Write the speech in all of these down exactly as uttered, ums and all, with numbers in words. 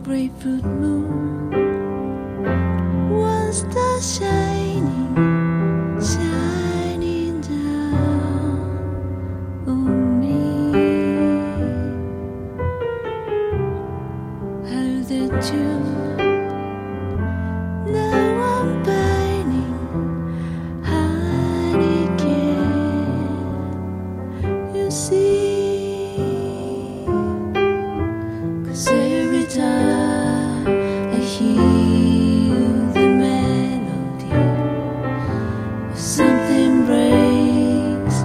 grapefruit moon was the shining, shining down on me. How did you? Now I'm burning, honey, can you see? 'Cause every time I hear the melody, something breaks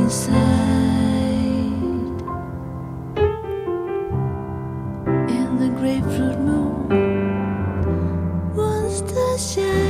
inside. And the grapefruit moon was the shine.